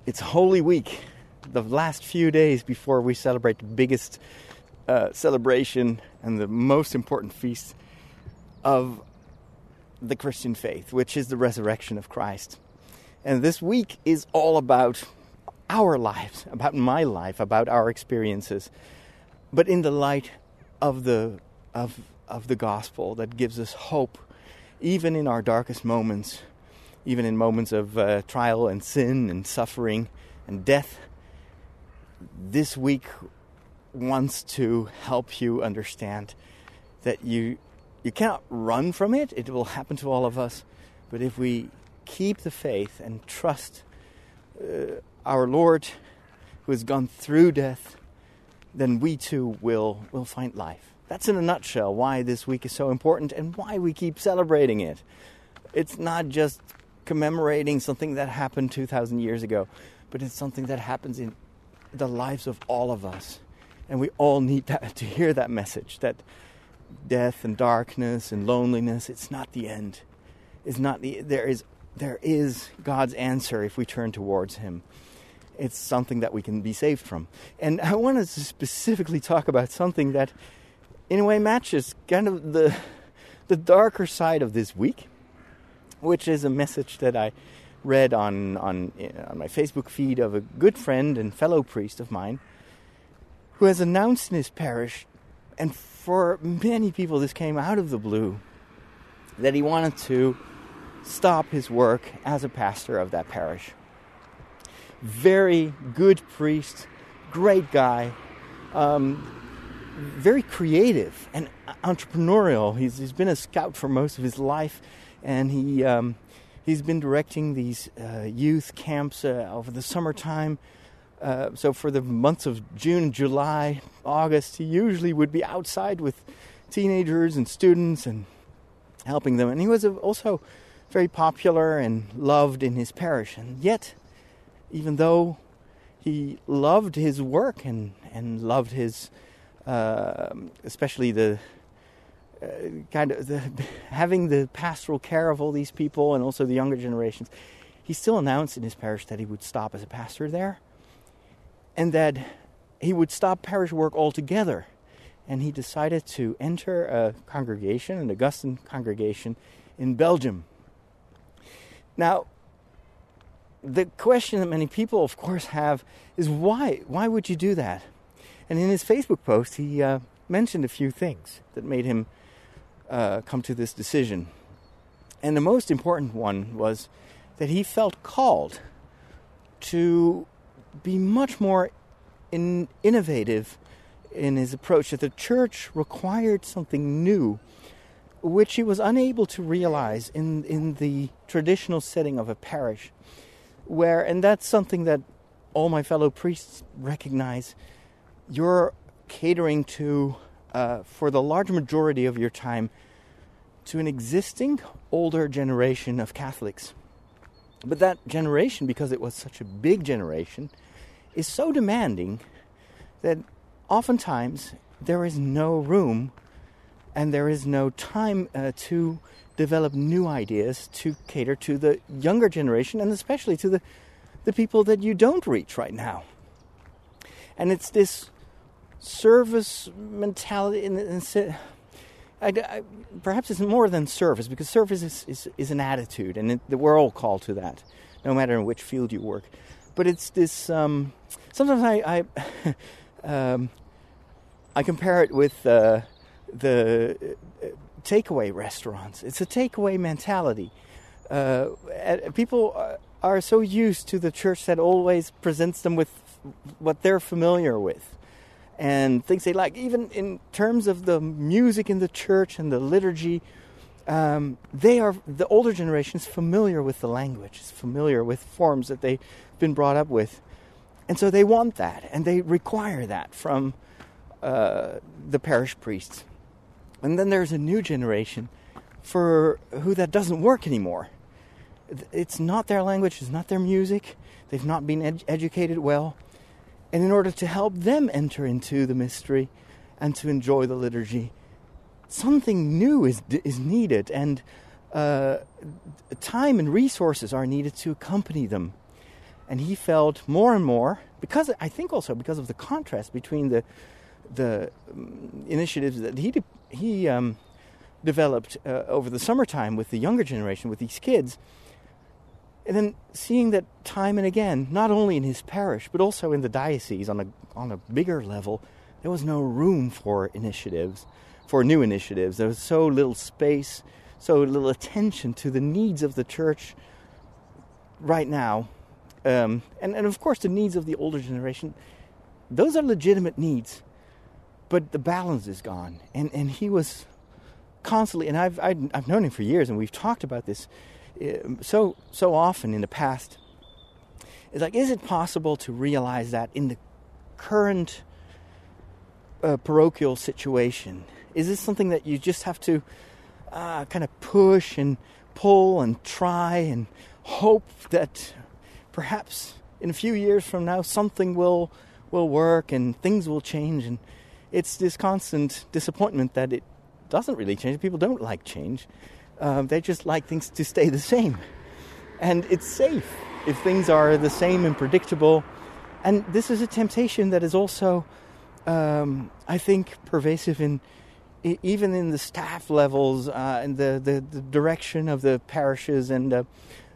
It's Holy Week, the last few days before we celebrate the biggest celebration and the most important feast of the Christian faith, which is the resurrection of Christ. And this week is all about our lives, about my life, about our experiences, but in the light of the gospel that gives us hope, even in our darkest moments, even in moments of trial and sin and suffering and death. This week wants to help you understand that you cannot run from it. It will happen to all of us. But if we keep the faith and trust our Lord who has gone through death, then we too will find life. That's in a nutshell why this week is so important and why we keep celebrating it. It's not just commemorating something that happened 2,000 years ago, but it's something that happens in the lives of all of us. And we all need to hear that message, that death and darkness and loneliness, it's not the end. There is God's answer if we turn towards Him. It's something that we can be saved from. And I wanted to specifically talk about something that in a way matches kind of the darker side of this week, which is a message that I read on my Facebook feed of a good friend and fellow priest of mine who has announced in his parish, and for many people this came out of the blue, that he wanted to stop his work as a pastor of that parish. Very good priest, great guy, very creative and entrepreneurial. He's been a scout for most of his life, and he's been directing these youth camps over the summertime. So for the months of June, July, August, he usually would be outside with teenagers and students and helping them. And he was also very popular and loved in his parish. And yet, even though he loved his work and loved his, especially the having the pastoral care of all these people and also the younger generations, he still announced in his parish that he would stop as a pastor there and that he would stop parish work altogether. And he decided to enter a congregation, an Augustin congregation in Belgium. Now, the question that many people, of course, have is why? Why would you do that? And in his Facebook post, he mentioned a few things that made him come to this decision. And the most important one was that he felt called to be much more innovative in his approach, that the church required something new, which he was unable to realize in the traditional setting of a parish. And that's something that all my fellow priests recognize. You're catering to, for the large majority of your time, to an existing older generation of Catholics. But that generation, because it was such a big generation, is so demanding that oftentimes there is no room and there is no time to develop new ideas to cater to the younger generation and especially to the people that you don't reach right now. And it's this service mentality, perhaps it's more than service, because service is an attitude, and we're all called to that, no matter in which field you work. But it's this. Sometimes I compare it with the takeaway restaurants. It's a takeaway mentality. People are so used to the church that always presents them with what they're familiar with and things they like. Even in terms of the music in the church and the liturgy, the older generation is familiar with the language, is familiar with forms that they've been brought up with. And so they want that, and they require that from the parish priests. And then there's a new generation for who that doesn't work anymore. It's not their language, it's not their music, they've not been educated well. And in order to help them enter into the mystery and to enjoy the liturgy, something new is needed, and time and resources are needed to accompany them. And he felt more and more, because I think also because of the contrast between the initiatives that he developed over the summertime with the younger generation, with these kids, and then seeing that time and again, not only in his parish but also in the diocese on a bigger level, there was no room for initiatives, for new initiatives. There was so little space, so little attention to the needs of the church right now. And of course the needs of the older generation, those are legitimate needs, but the balance is gone. And he was constantly, and I've known him for years, and we've talked about this so often in the past. It's like, is it possible to realize that in the current parochial situation? Is this something that you just have to kind of push and pull and try and hope that perhaps in a few years from now something will work and things will change? And it's this constant disappointment that it doesn't really change. People don't like change. They just like things to stay the same. And it's safe if things are the same and predictable. And this is a temptation that is also, I think, pervasive even in the staff levels, and the direction of the parishes and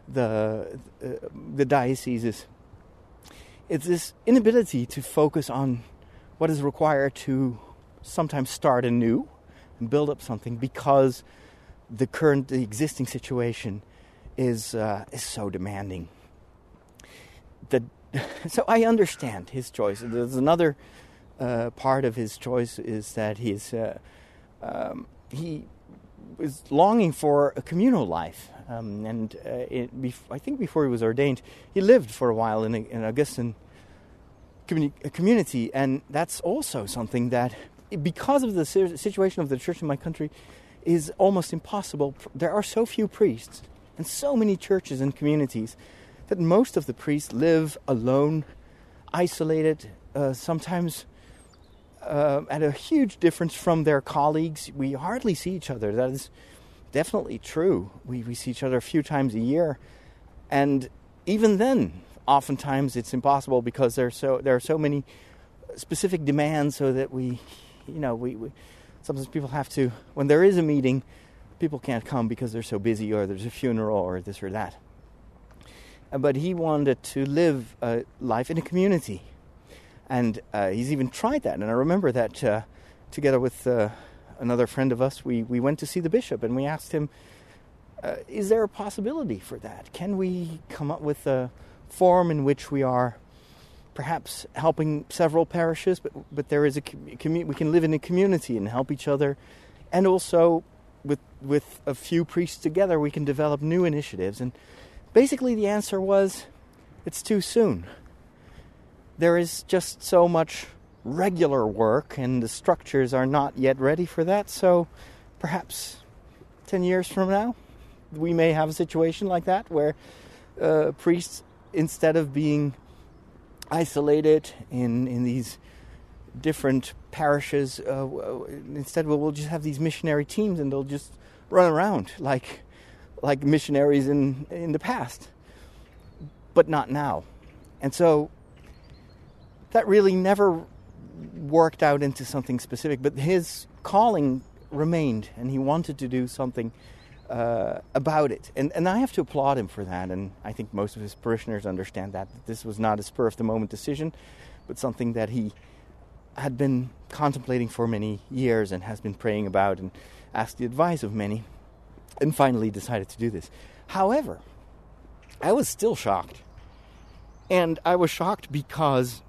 the dioceses. It's this inability to focus on what is required to sometimes start anew and build up something, because the existing situation is so demanding. So I understand his choice. There's another part of his choice is that he was longing for a communal life, I think before he was ordained, he lived for a while in an Augustan community, and that's also something that, because of the situation of the church in my country, is almost impossible. There are so few priests and so many churches and communities that most of the priests live alone, isolated, sometimes at a huge difference from their colleagues. We hardly see each other. That is definitely true. We see each other a few times a year, and even then, oftentimes it's impossible because there are so many specific demands, so that we sometimes people have to, when there is a meeting, people can't come because they're so busy, or there's a funeral, or this or that. But he wanted to live a life in a community. And he's even tried that. And I remember that together with another friend of us, we went to see the bishop, and we asked him, is there a possibility for that? Can we come up with a form in which we are perhaps helping several parishes, but there is we can live in a community and help each other, and also with a few priests together we can develop new initiatives? And basically the answer was, it's too soon. There is just so much regular work, and the structures are not yet ready for that. So perhaps 10 years from now, we may have a situation like that, where priests, instead of being isolated in these different parishes, instead we'll just have these missionary teams, and they'll just run around like missionaries in the past, but not now. And so that really never worked out into something specific, but his calling remained, and he wanted to do something about it. And I have to applaud him for that, and I think most of his parishioners understand that this was not a spur-of-the-moment decision, but something that he had been contemplating for many years and has been praying about and asked the advice of many, and finally decided to do this. However, I was still shocked. And I was shocked because,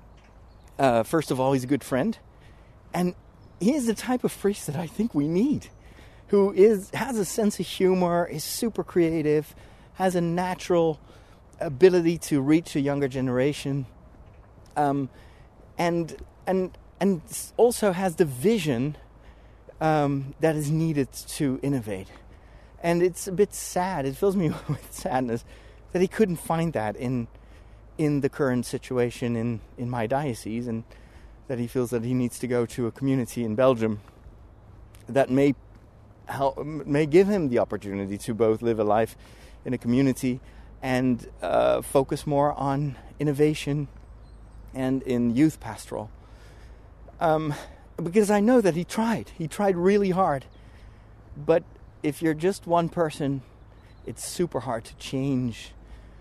first of all, he's a good friend, and he is the type of priest that I think we need, who has a sense of humor, is super creative, has a natural ability to reach a younger generation, and also has the vision that is needed to innovate. And it's a bit sad, it fills me with sadness that he couldn't find that in the current situation in my diocese, and that he feels that he needs to go to a community in Belgium that may give him the opportunity to both live a life in a community and focus more on innovation and in youth pastoral. Because I know that he tried really hard. But if you're just one person, it's super hard to change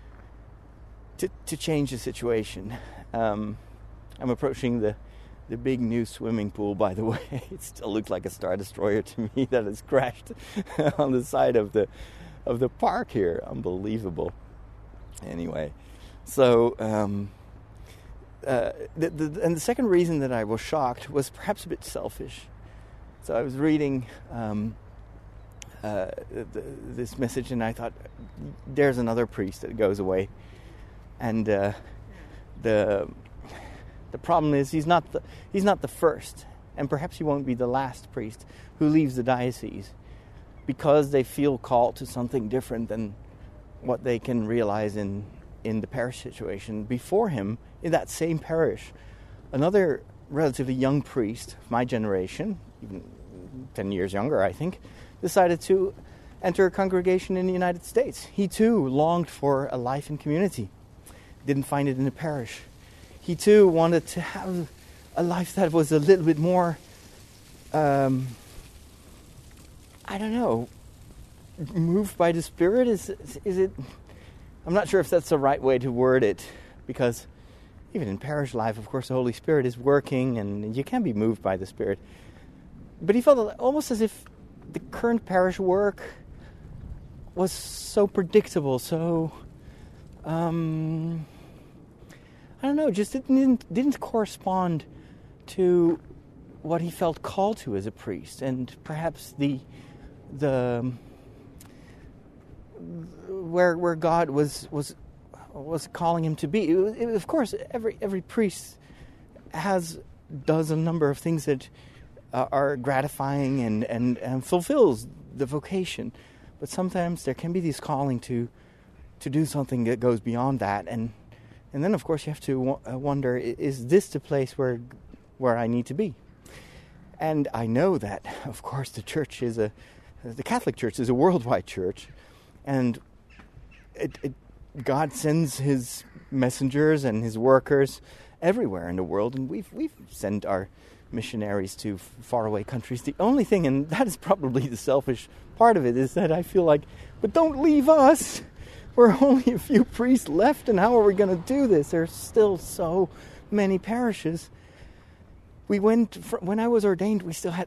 the situation. I'm approaching the big new swimming pool, by the way. It still looks like a Star Destroyer to me that has crashed on the side of the park here. Unbelievable. Anyway, so and the second reason that I was shocked was perhaps a bit selfish. So I was reading this message, and I thought, there's another priest that goes away, and the problem is he's not the first, and perhaps he won't be the last priest who leaves the diocese because they feel called to something different than what they can realize in the parish situation. Before him, in that same parish, another relatively young priest of my generation, even 10 years younger, I think, decided to enter a congregation in the United States. He too longed for a life in community. Didn't find it in the parish. He too wanted to have a life that was a little bit more, I don't know, moved by the Spirit. Is it? I'm not sure if that's the right way to word it, because even in parish life, of course, the Holy Spirit is working, and you can be moved by the Spirit. But he felt almost as if the current parish work was so predictable, so I don't know, just didn't correspond to what he felt called to as a priest, and perhaps the where God was calling him to be. Of course, every priest does a number of things that are gratifying and fulfills the vocation, but sometimes there can be this calling to do something that goes beyond that, and then of course you have to wonder, is this the place where I need to be? And I know that, of course, the Catholic Church is a worldwide church, and God sends his messengers and his workers everywhere in the world, and we've sent our missionaries to faraway countries. The only thing, and that is probably the selfish part of it, is that I feel like, but don't leave us. We're only a few priests left, and how are we going to do this? There's still so many parishes. When I was ordained, we still had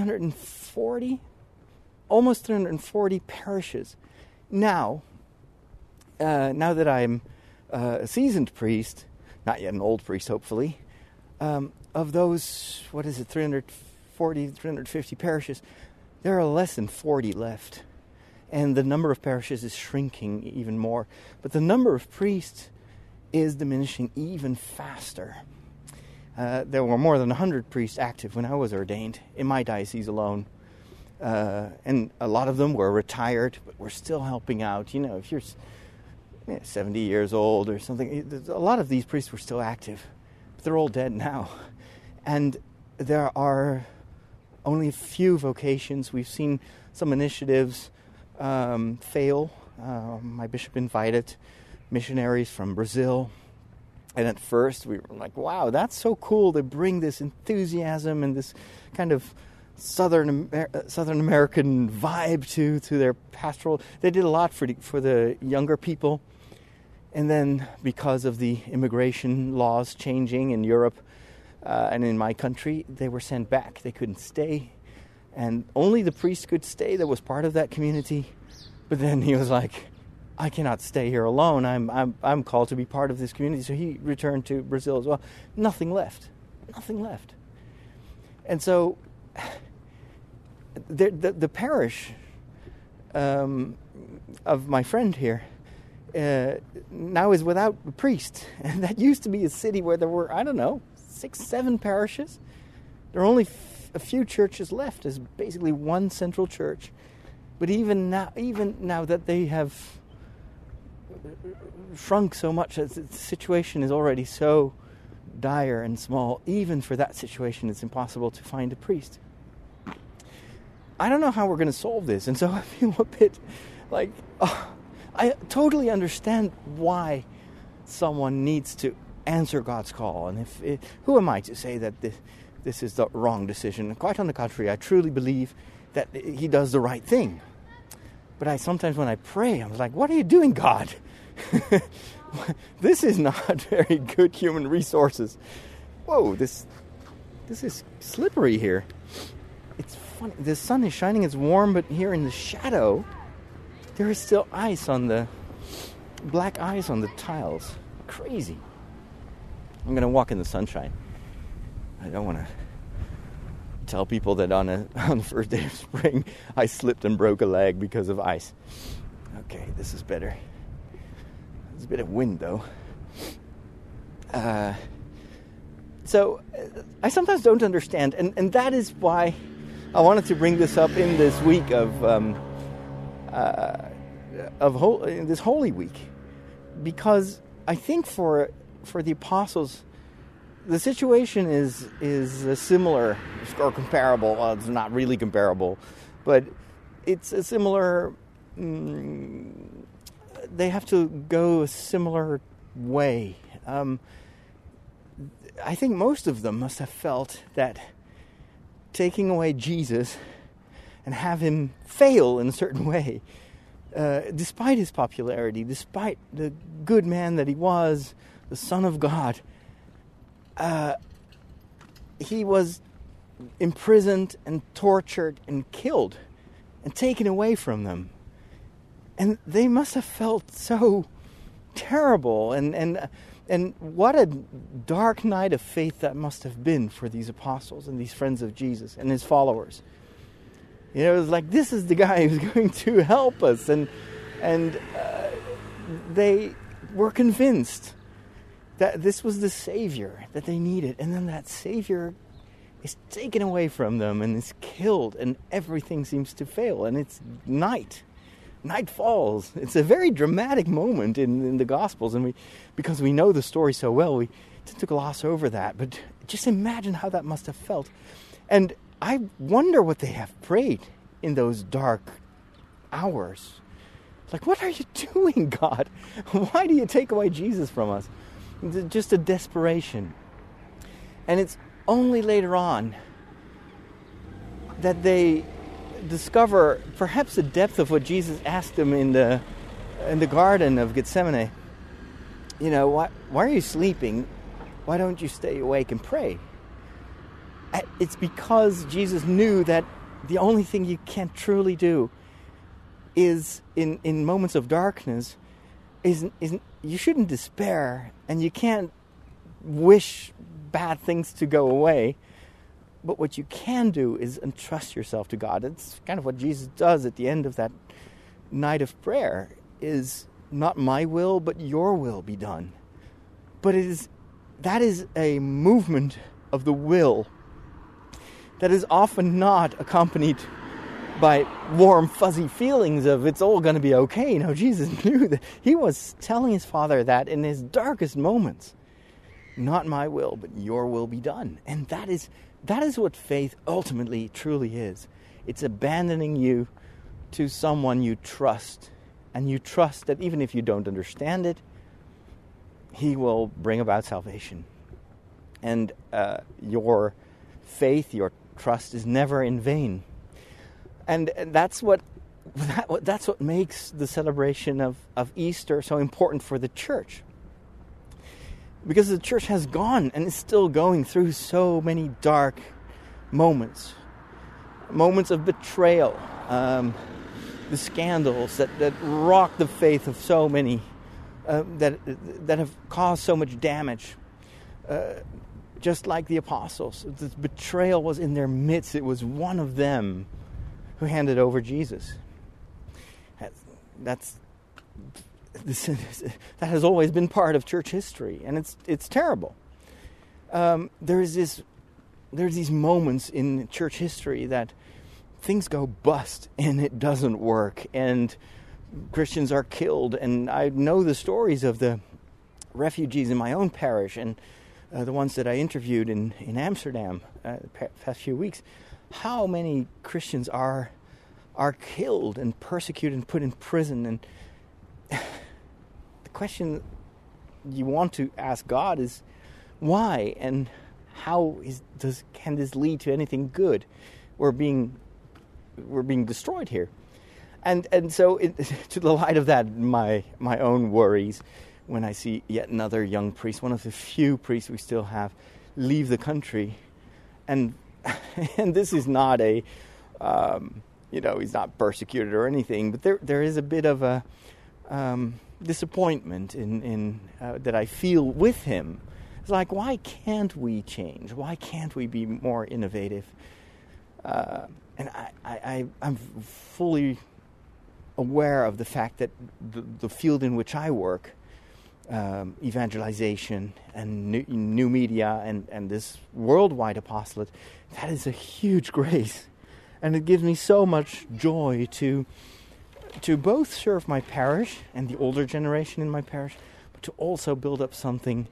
almost 340 parishes. Now that I'm a seasoned priest, not yet an old priest, hopefully, of those, 350 parishes, there are less than 40 left. And the number of parishes is shrinking even more. But the number of priests is diminishing even faster. There were more than 100 priests active when I was ordained in my diocese alone. And a lot of them were retired, but were still helping out. You know, if you're 70 years old or something, a lot of these priests were still active. But they're all dead now. And there are only a few vocations. We've seen some initiatives fail. My bishop invited missionaries from Brazil. And at first we were like, wow, that's so cool. They bring this enthusiasm and this kind of Southern American vibe to their pastoral. They did a lot for the younger people. And then because of the immigration laws changing in Europe and in my country, they were sent back. They couldn't stay. And only the priest could stay that was part of that community. But then he was like, I cannot stay here alone. I'm called to be part of this community. So he returned to Brazil as well. Nothing left. And so the parish of my friend here now is without a priest. And that used to be a city where there were, 6, 7 parishes. There are only a few churches left. There's basically one central church. But even now that they have shrunk so much, the situation is already so dire and small. Even for that situation, it's impossible to find a priest. I don't know how we're going to solve this, and so I feel a bit like I totally understand why someone needs to answer God's call. And who am I to say that this is the wrong decision? Quite on the contrary, I truly believe that he does the right thing. But sometimes when I pray, I'm like, what are you doing, God? This is not very good human resources. Whoa, this is slippery here. It's funny. The sun is shining, it's warm, but here in the shadow, there is still black ice on the tiles. Crazy. I'm going to walk in the sunshine. I don't want to tell people that on the first day of spring, I slipped and broke a leg because of ice. Okay, this is better. There's a bit of wind, though. So I sometimes don't understand, and that is why I wanted to bring this up in this week in this Holy Week, because I think for the apostles, the situation is similar or comparable. Well, it's not really comparable, but it's a similar. They have to go a similar way. I think most of them must have felt that taking away Jesus and have him fail in a certain way, despite his popularity, despite the good man that he was, the Son of God, he was imprisoned and tortured and killed and taken away from them. And they must have felt so terrible. And what a dark night of faith that must have been for these apostles and these friends of Jesus and his followers. You know, it was like, this is the guy who's going to help us. And they were convinced that this was the Savior that they needed. And then that Savior is taken away from them and is killed, and everything seems to fail. And it's night. Night falls. It's a very dramatic moment in the Gospels, and because we know the story so well, we tend to gloss over that. But just imagine how that must have felt. And I wonder what they have prayed in those dark hours. Like, what are you doing, God? Why do you take away Jesus from us? Just a desperation. And it's only later on that they discover perhaps the depth of what Jesus asked them in the Garden of Gethsemane. You know, why are you sleeping? Why don't you stay awake and pray? It's because Jesus knew that the only thing you can truly do is in moments of darkness is you shouldn't despair, and you can't wish bad things to go away. But what you can do is entrust yourself to God. It's kind of what Jesus does at the end of that night of prayer, is not my will, but your will be done. But that is a movement of the will that is often not accompanied by warm, fuzzy feelings of it's all going to be okay. You know, Jesus knew that. He was telling his Father that in his darkest moments. Not my will, but your will be done. And that is what faith ultimately truly is. It's abandoning you to someone you trust. And you trust that even if you don't understand it, he will bring about salvation. And your faith, your trust is never in vain. And that's what makes the celebration of Easter so important for the church. Because the church has gone and is still going through so many dark moments. Moments of betrayal. The scandals that rock the faith of so many. That have caused so much damage. Just like the apostles. The betrayal was in their midst. It was one of them who handed over Jesus. That has always been part of church history, and it's terrible. There's these moments in church history that things go bust and it doesn't work, and Christians are killed. And I know the stories of the refugees in my own parish and the ones that I interviewed in Amsterdam the past few weeks. How many Christians are killed and persecuted and put in prison? And the question you want to ask God is, why and how can this lead to anything good? We're being destroyed here, and so to the light of that, my own worries when I see yet another young priest, one of the few priests we still have, leave the country, and this is not a he's not persecuted or anything, but there is a bit of a disappointment in that I feel with him. It's like, why can't we change? Why can't we be more innovative? And I'm fully aware of the fact that the field in which I work, evangelization and new media and this worldwide apostolate, that is a huge grace. And it gives me so much joy to both serve my parish and the older generation in my parish, but to also build up something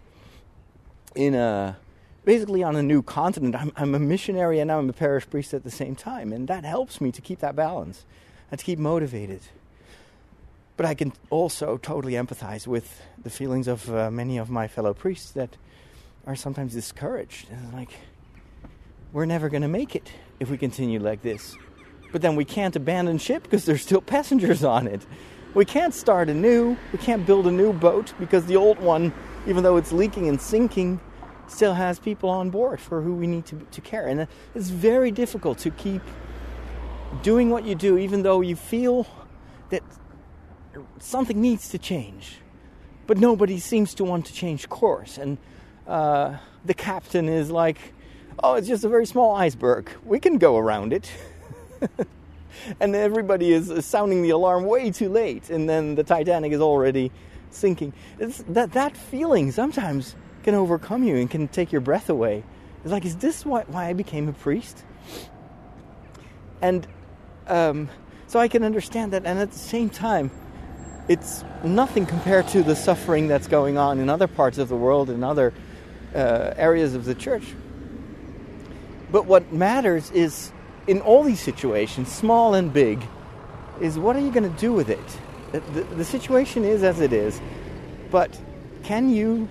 basically on a new continent. I'm a missionary and I'm a parish priest at the same time, and that helps me to keep that balance and to keep motivated. But I can also totally empathize with the feelings of many of my fellow priests that are sometimes discouraged. And like, we're never going to make it if we continue like this. But then we can't abandon ship because there's still passengers on it. We can't start anew. We can't build a new boat because the old one, even though it's leaking and sinking, still has people on board for who we need to care. And it's very difficult to keep doing what you do, even though you feel that something needs to change. But nobody seems to want to change course. And the captain is like, oh, it's just a very small iceberg. We can go around it. And everybody is sounding the alarm way too late. And then the Titanic is already sinking. It's that feeling sometimes can overcome you and can take your breath away. It's like, is this why I became a priest? And so I can understand that. And at the same time, it's nothing compared to the suffering that's going on in other parts of the world, in other areas of the church. But what matters is, in all these situations, small and big, is what are you going to do with it? The situation is as it is, but can you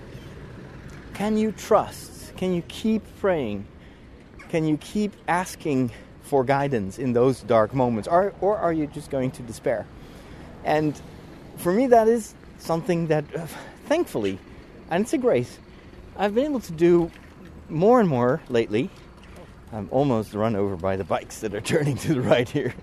trust? Can you keep praying? Can you keep asking for guidance in those dark moments? Or are you just going to despair? And for me, that is something that, thankfully, and it's a grace, I've been able to do more and more lately. I'm almost run over by the bikes that are turning to the right here.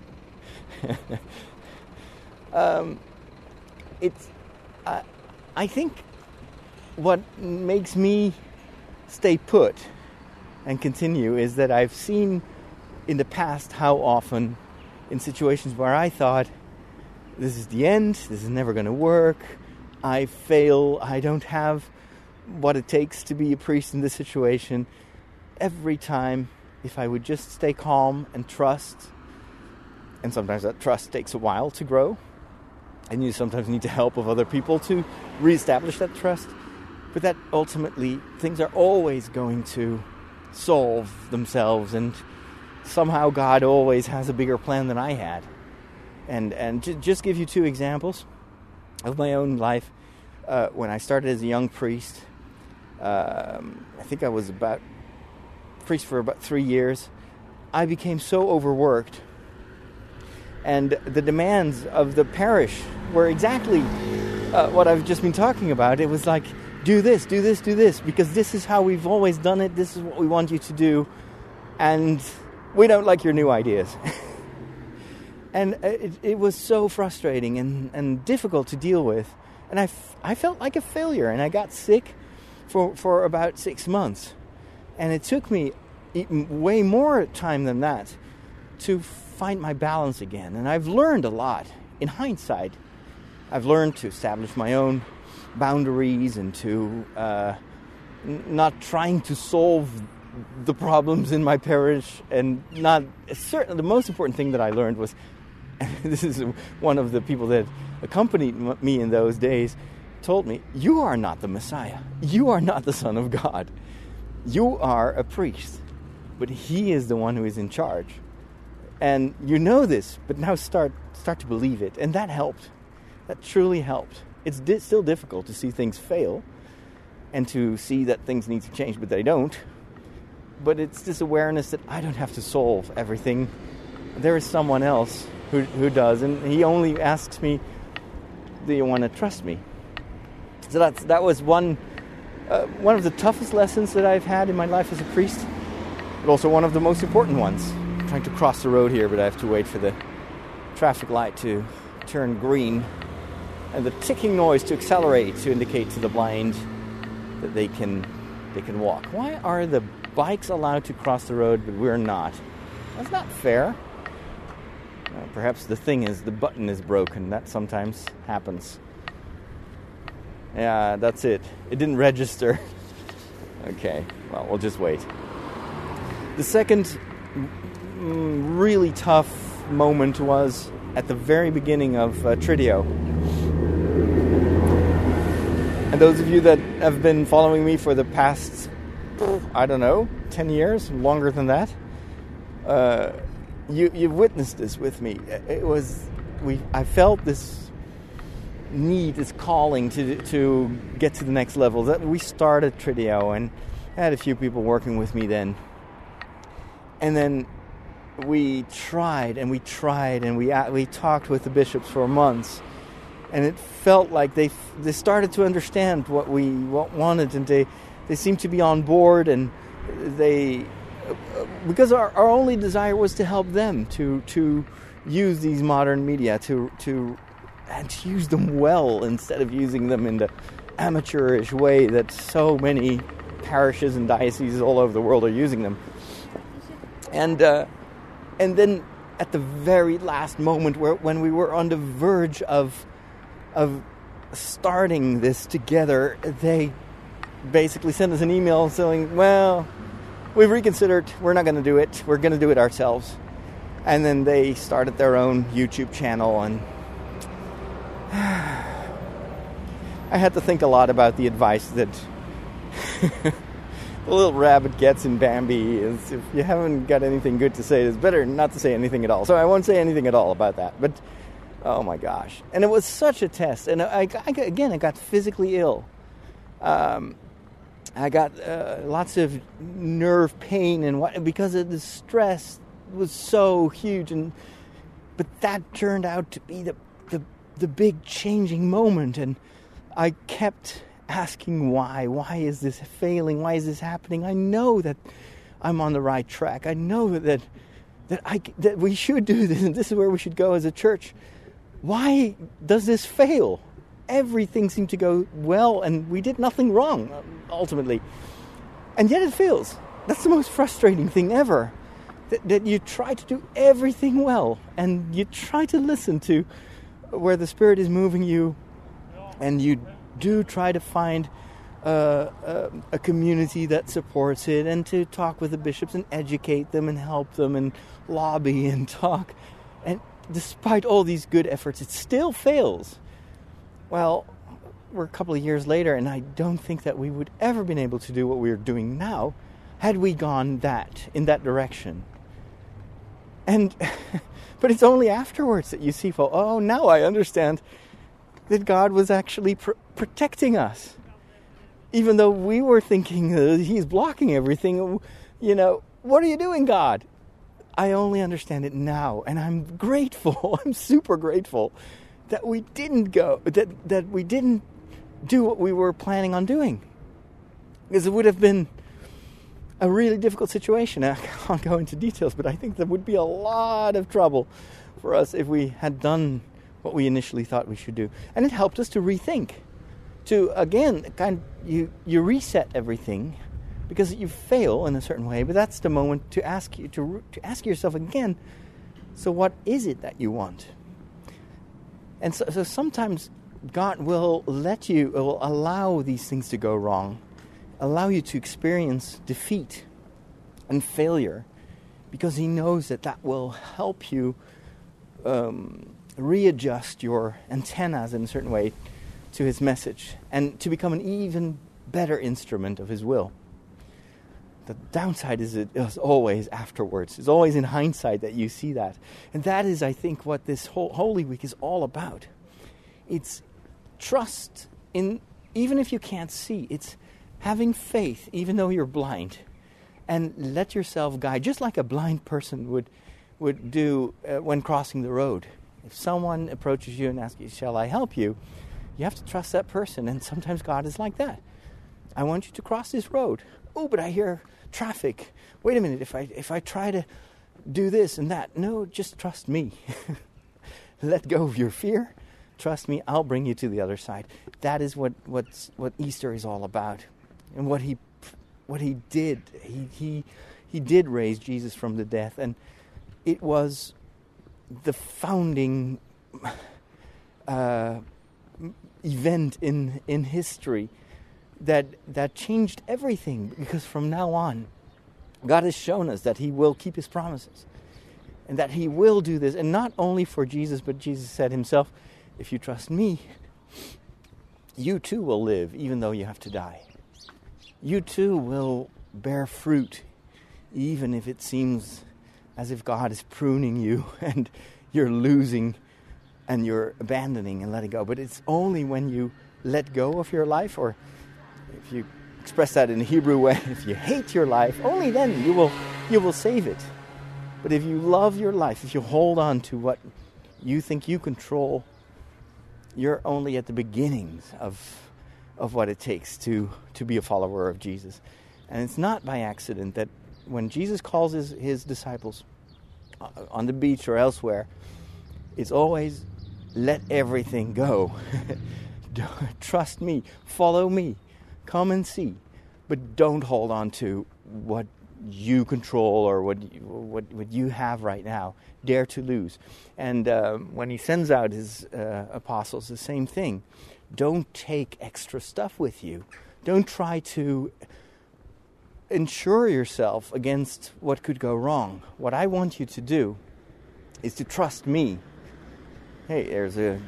I think what makes me stay put and continue is that I've seen in the past how often in situations where I thought, this is the end, this is never going to work, I fail, I don't have what it takes to be a priest in this situation, every time, if I would just stay calm and trust, and sometimes that trust takes a while to grow, and you sometimes need the help of other people to reestablish that trust, but that ultimately things are always going to solve themselves, and somehow God always has a bigger plan than I had. And to just give you two examples of my own life, when I started as a young priest, I think I was priest for about 3 years, I became so overworked, and the demands of the parish were exactly what I've just been talking about. It was like, do this, do this, do this, because this is how we've always done it, this is what we want you to do, and we don't like your new ideas. And it was so frustrating and difficult to deal with, and I felt like a failure, and I got sick for about 6 months. And it took me way more time than that to find my balance again. And I've learned a lot. In hindsight, I've learned to establish my own boundaries and to not trying to solve the problems in my parish. And certainly the most important thing that I learned was, this is one of the people that accompanied me in those days, told me, you are not the Messiah. You are not the Son of God. You are a priest, but He is the one who is in charge. And you know this, but now start to believe it. And that helped. That truly helped. It's still difficult to see things fail, and to see that things need to change, but they don't. But it's this awareness that I don't have to solve everything. There is someone else who does, and he only asks me, do you want to trust me? So that was one of the toughest lessons that I've had in my life as a priest, but also one of the most important ones. I'm trying to cross the road here, but I have to wait for the traffic light to turn green and the ticking noise to accelerate to indicate to the blind that they can walk. Why are the bikes allowed to cross the road but we're not? That's not fair. Perhaps the thing is the button is broken. That sometimes happens. Yeah, that's it. It didn't register. Okay, well, we'll just wait. The second really tough moment was at the very beginning of Tridio. And those of you that have been following me for the past, 10 years, longer than that, you've witnessed this with me. I felt this need, this calling to get to the next level. That we started Tridio, and I had a few people working with me then. And then we tried, and we talked with the bishops for months. And it felt like they started to understand what we wanted, and they seemed to be on board, and because our only desire was to help them to use these modern media to use them well instead of using them in the amateurish way that so many parishes and dioceses all over the world are using them. And then at the very last moment, when we were on the verge of starting this together, they basically sent us an email saying, well, we've reconsidered, we're not going to do it, we're going to do it ourselves. And then they started their own YouTube channel, and I had to think a lot about the advice that the little rabbit gets in Bambi is, if you haven't got anything good to say, it's better not to say anything at all. So I won't say anything at all about that, but oh my gosh. And it was such a test. And I got physically ill. I got lots of nerve pain because of the stress was so huge. But that turned out to be the big changing moment. And I kept asking why. Why is this failing? Why is this happening? I know that I'm on the right track. I know that we should do this, and this is where we should go as a church. Why does this fail? Everything seemed to go well, and we did nothing wrong, ultimately. And yet it fails. That's the most frustrating thing ever. That you try to do everything well, and you try to listen to where the Spirit is moving you, and you do try to find a community that supports it, and to talk with the bishops and educate them and help them and lobby and talk. And despite all these good efforts, it still fails. Well, we're a couple of years later, and I don't think that we would ever been able to do what we're doing now had we gone in that direction. And but it's only afterwards that you see, oh, now I understand that God was actually protecting us. Even though we were thinking he's blocking everything, what are you doing, God? I only understand it now, and I'm grateful. I'm super grateful that we didn't go, that we didn't do what we were planning on doing, because it would have been a really difficult situation. I can't go into details, but I think there would be a lot of trouble for us if we had done what we initially thought we should do. And it helped us to rethink, to again you reset everything. Because you fail in a certain way, but that's the moment to ask yourself again, so what is it that you want? And so sometimes God will allow these things to go wrong, allow you to experience defeat and failure, because he knows that will help you readjust your antennas in a certain way to his message, and to become an even better instrument of his will. The downside is always afterwards. It's always in hindsight that you see that. And that is, I think, what this whole Holy Week is all about. It's trust in, even if you can't see, it's having faith even though you're blind, and let yourself guide, just like a blind person would do when crossing the road. If someone approaches you and asks you, shall I help you? You have to trust that person, and sometimes God is like that. I want you to cross this road. Oh, but I hear traffic. Wait a minute, if I try to do this and that. No, just trust me. Let go of your fear. Trust me, I'll bring you to the other side. That is what Easter is all about. And what he did. He did raise Jesus from the death, and it was the founding event in history that changed everything, because from now on God has shown us that he will keep his promises and that he will do this. And not only for Jesus, but Jesus said himself, if you trust me, you too will live even though you have to die. You too will bear fruit even if it seems as if God is pruning you and you're losing and you're abandoning and letting go. But it's only when you let go of your life, or if you express that in a Hebrew way, if you hate your life, only then you will save it. But if you love your life, if you hold on to what you think you control, you're only at the beginnings of what it takes to be a follower of Jesus. And it's not by accident that when Jesus calls his disciples on the beach or elsewhere, it's always, let everything go. Trust me, follow me, come and see. But don't hold on to what you control or what you have right now. Dare to lose. And when he sends out his apostles, the same thing. Don't take extra stuff with you. Don't try to insure yourself against what could go wrong. What I want you to do is to trust me. Hey, there's a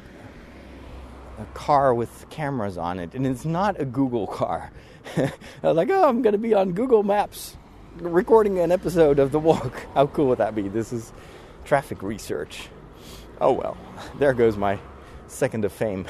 car with cameras on it, and it's not a Google car. Like, I'm going to be on Google Maps recording an episode of The Walk. How cool would that be? This is traffic research. Oh well, there goes my second of fame.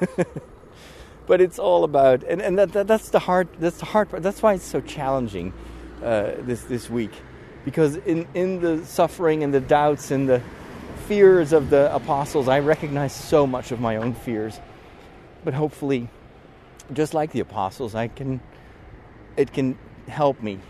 But it's all about, and that's the hard part. That's why it's so challenging this week, because in the suffering and the doubts and the fears of the apostles, I recognize so much of my own fears. But hopefully, just like the apostles, it can help me.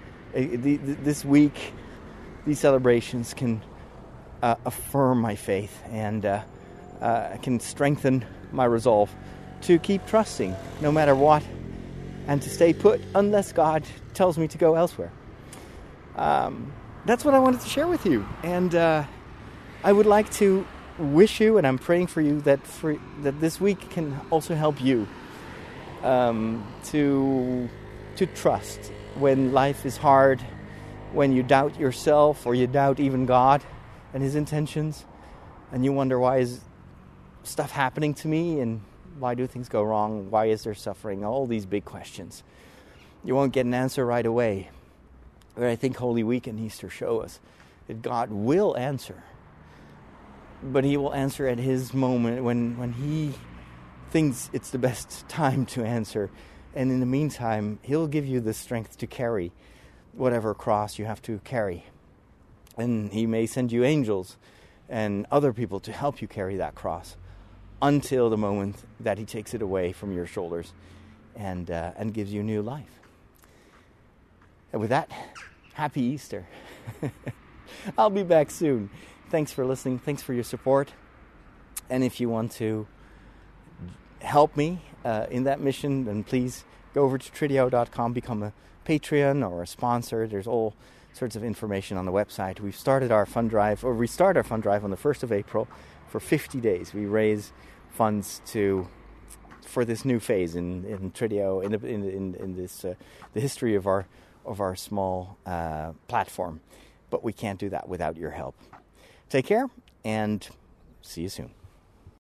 This week, these celebrations can affirm my faith and can strengthen my resolve to keep trusting no matter what, and to stay put unless God tells me to go elsewhere. That's what I wanted to share with you, and I would like to wish you, and I'm praying for you, that this week can also help you to trust when life is hard, when you doubt yourself or you doubt even God and his intentions, and you wonder, why is stuff happening to me, and why do things go wrong? Why is there suffering? All these big questions. You won't get an answer right away. But I think Holy Week and Easter show us that God will answer. But he will answer at his moment when he thinks it's the best time to answer. And in the meantime, he'll give you the strength to carry whatever cross you have to carry. And he may send you angels and other people to help you carry that cross until the moment that he takes it away from your shoulders and gives you new life. And with that, happy Easter. I'll be back soon. Thanks for listening. Thanks for your support. And if you want to help me in that mission, then please go over to Trideo.com, become a Patreon or a sponsor. There's all sorts of information on the website. We start our fund drive on the 1st of April for 50 days. We raise funds for this new phase in Trideo, in this the history of our small platform. But we can't do that without your help. Take care, and see you soon.